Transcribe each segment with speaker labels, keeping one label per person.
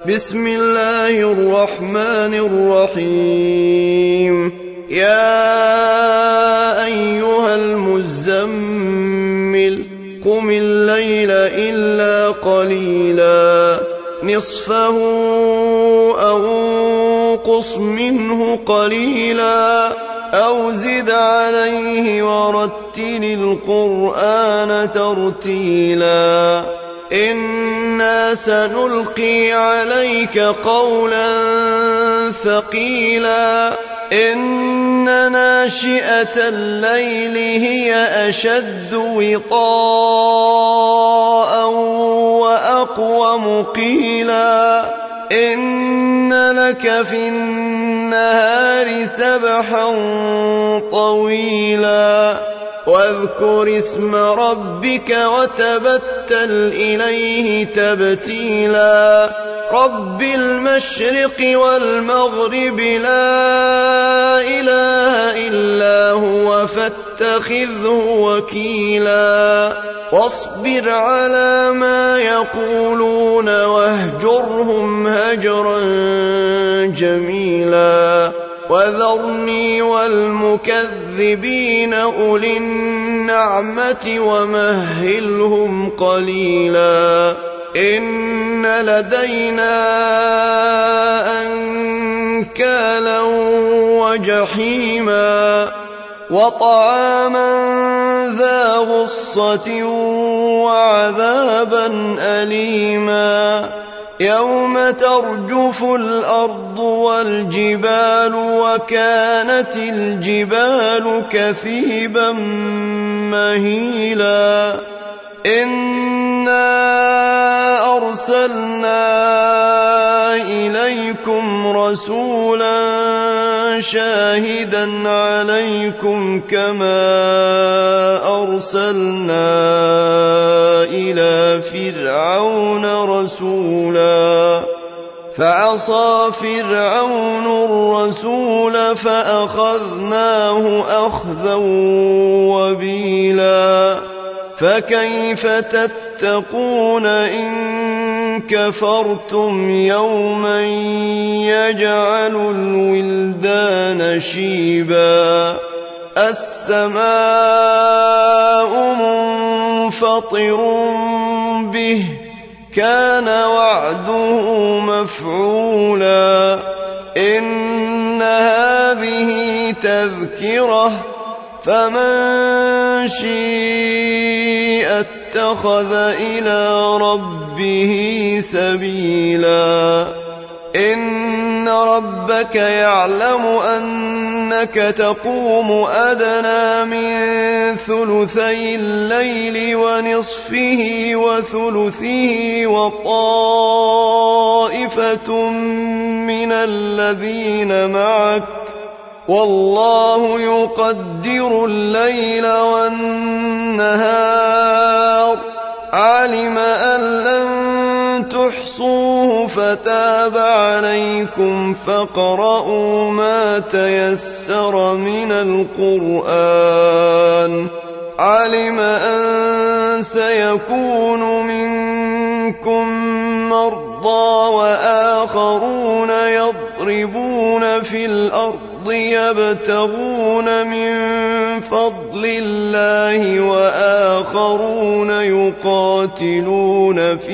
Speaker 1: بسم الله الرحمن الرحيم. يا أيها المزمل قم الليل إلا قليلا نصفه أو انقص منه قليلا أو زد عليه ورتل القرآن ترتيلا إنا سنلقي عليك قولا ثقيلا إن ناشئة الليل هي أشد وطاء وأقوم قيلا إن لك في النهار سبحا طويلا واذكر اسم ربك وتبتل إليه تبتيلا رب المشرق والمغرب لا إله إلا هو فاتخذه وكيلا واصبر على ما يقولون واهجرهم هجرا جميلا وذرني والمكذبين أولي النعمة ومهلهم قليلا إن لدينا أنكالا وجحيما وطعاما ذا غصة وعذابا أليما يوم ترجف الأرض والجبال وكانت الجبال كثيبا مهيلا إنا أرسلنا إليكم رسولا شاهدا عليكم كما أرسلنا إلى فرعون رسولا فعصى فرعون الرسول فأخذناه أخذا وبيلا فكيف تتقون إن كفرتم يوما يجعل الولدان شيبا السماء منفطر به كان وعده مفعولا إن هذه تذكرة فمن شيء اتخذ إلى ربه سبيلا إن ربك يعلم أنك تقوم أدنى من ثلثي الليل ونصفه وثلثه وطائفة من الذين معك والله يقدر الليل والنهار علم أن لن تحصوه فتاب عليكم فاقرؤوا ما تيسر من القرآن علم أن سيكون منكم مرضى وآخرون يضربون في الأرض يبتغون من فضل الله وآخرون يقاتلون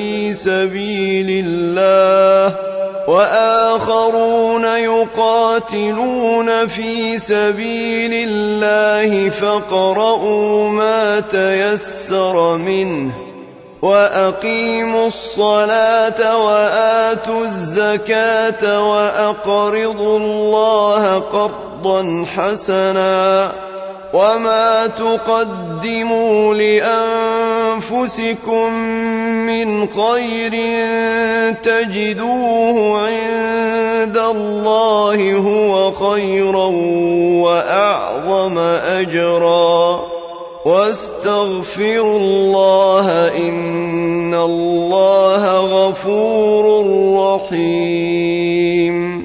Speaker 1: في سبيل الله فاقرؤوا ما تيسر منه وأقيموا الصلاة وآتوا الزكاة وأقرضوا الله قرضا حسنا وما تقدموا لأنفسكم من خير تجدوه عند الله هو خيرا وأعظم أجرا واستغفروا الله إن الله غفور رحيم.